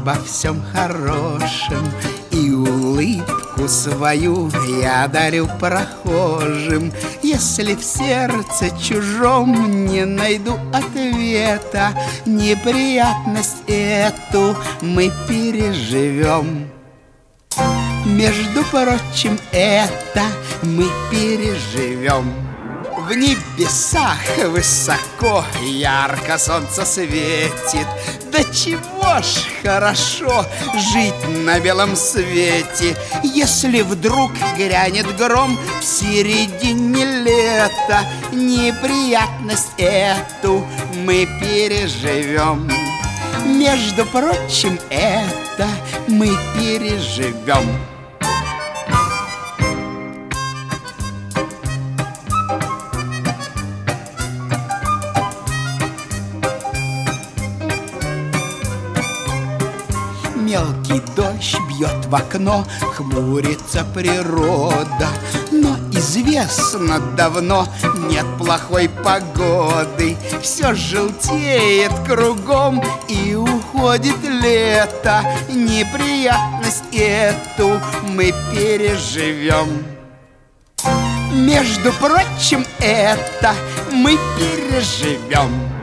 обо всем хорошем, и улыбку свою я дарю прохожим. Если в сердце чужом не найду ответа, неприятность эту мы переживем. Между прочим, это мы переживем. В небесах высоко ярко солнце светит. Да чего ж хорошо жить на белом свете. Если вдруг грянет гром в середине лета, неприятность эту мы переживем. Между прочим, это мы переживем. Мелкий дождь бьет в окно, хмурится природа. Но известно давно, нет плохой погоды. Все желтеет кругом и уходит лето. Неприятность эту мы переживем. Между прочим, это мы переживем.